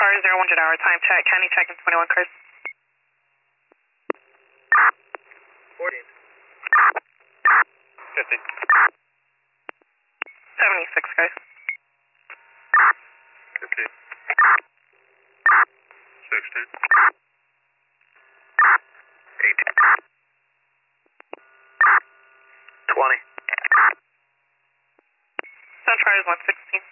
car, 0-100 hour, time check, county check in 21 cars. 14. 50. 76 cars. 50. 16. 18. 20. Sunfire is 116.